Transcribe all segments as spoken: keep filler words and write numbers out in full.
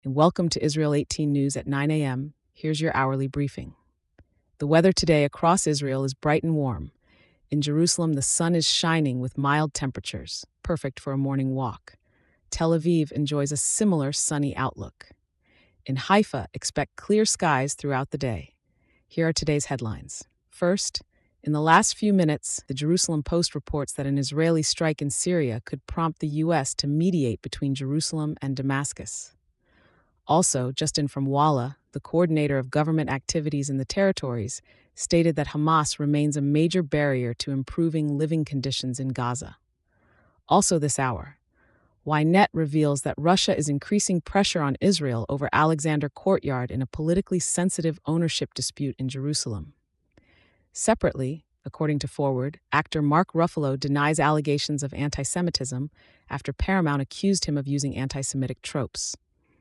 and welcome to Israel eighteen News at nine a m. Here's your hourly briefing. The weather today across Israel is bright and warm. In Jerusalem, the sun is shining with mild temperatures, perfect for a morning walk. Tel Aviv enjoys a similar sunny outlook. In Haifa, expect clear skies throughout the day. Here are today's headlines. First, in the last few minutes, the Jerusalem Post reports that an Israeli strike in Syria could prompt the U S to mediate between Jerusalem and Damascus. Also, Justin from Walla, the coordinator of government activities in the territories, stated that Hamas remains a major barrier to improving living conditions in Gaza. Also this hour, Ynet reveals that Russia is increasing pressure on Israel over Alexander Courtyard in a politically sensitive ownership dispute in Jerusalem. Separately, according to Forward, actor Mark Ruffalo denies allegations of anti-Semitism after Paramount accused him of using anti-Semitic tropes.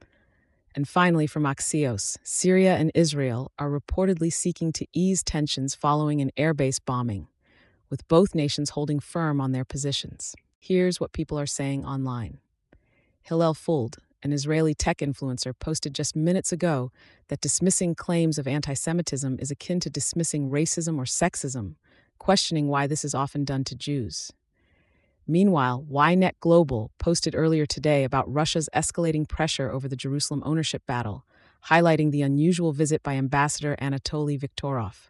And finally, from Axios, Syria and Israel are reportedly seeking to ease tensions following an airbase bombing, with both nations holding firm on their positions. Here's what people are saying online. Hillel Fuld, an Israeli tech influencer, posted just minutes ago that dismissing claims of anti-Semitism is akin to dismissing racism or sexism, questioning why this is often done to Jews. Meanwhile, Ynet Global posted earlier today about Russia's escalating pressure over the Jerusalem ownership battle, highlighting the unusual visit by Ambassador Anatoly Viktorov.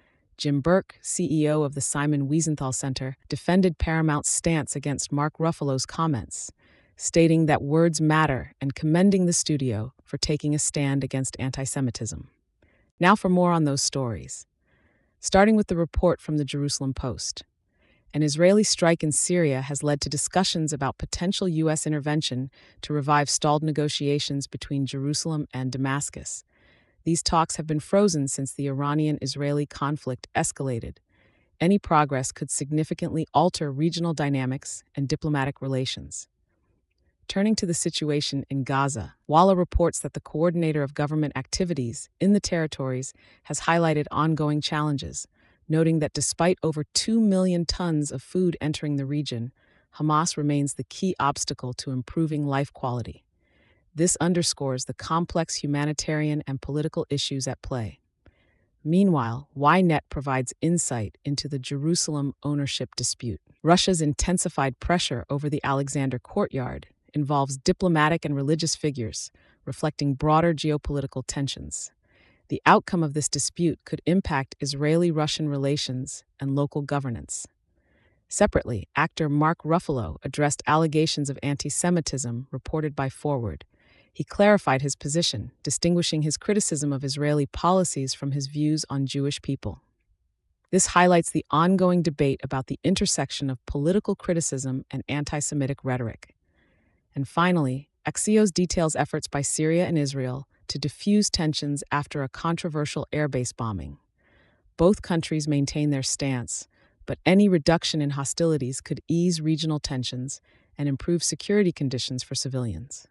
Jim Burke, C E O of the Simon Wiesenthal Center, defended Paramount's stance against Mark Ruffalo's comments, stating that words matter and commending the studio for taking a stand against anti-Semitism. Now for more on those stories. Starting with the report from the Jerusalem Post. An Israeli strike in Syria has led to discussions about potential U S intervention to revive stalled negotiations between Jerusalem and Damascus. These talks have been frozen since the Iranian-Israeli conflict escalated. Any progress could significantly alter regional dynamics and diplomatic relations. Turning to the situation in Gaza, Walla reports that the coordinator of government activities in the territories has highlighted ongoing challenges, noting that despite over two million tons of food entering the region, Hamas remains the key obstacle to improving life quality. This underscores the complex humanitarian and political issues at play. Meanwhile, Ynet provides insight into the Jerusalem ownership dispute. Russia's intensified pressure over the Alexander Courtyard involves diplomatic and religious figures, reflecting broader geopolitical tensions. The outcome of this dispute could impact Israeli-Russian relations and local governance. Separately, actor Mark Ruffalo addressed allegations of anti-Semitism reported by Forward. He clarified his position, distinguishing his criticism of Israeli policies from his views on Jewish people. This highlights the ongoing debate about the intersection of political criticism and anti-Semitic rhetoric. And finally, Axios details efforts by Syria and Israel to diffuse tensions after a controversial airbase bombing. Both countries maintain their stance, but any reduction in hostilities could ease regional tensions and improve security conditions for civilians.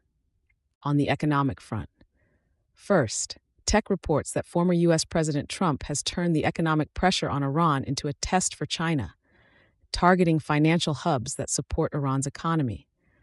On the economic front. First, Tech reports that former U S President Trump has turned the economic pressure on Iran into a test for China, targeting financial hubs that support Iran's economy.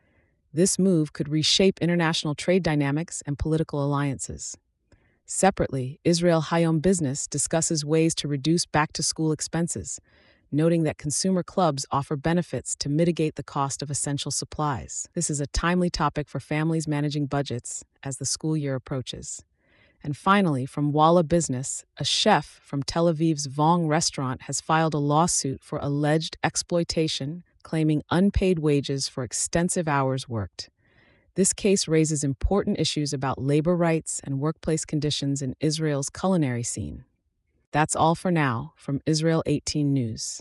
This move could reshape international trade dynamics and political alliances. Separately, Israel Hayom Business discusses ways to reduce back-to-school expenses, noting that consumer clubs offer benefits to mitigate the cost of essential supplies. This is a timely topic for families managing budgets as the school year approaches. And finally, from Walla Business, a chef from Tel Aviv's Vong restaurant has filed a lawsuit for alleged exploitation, claiming unpaid wages for extensive hours worked. This case raises important issues about labor rights and workplace conditions in Israel's culinary scene. That's all for now from Israel eighteen News.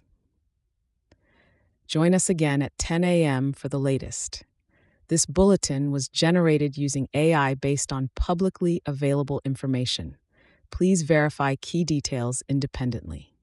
Join us again at ten a m for the latest. This bulletin was generated using A I based on publicly available information. Please verify key details independently.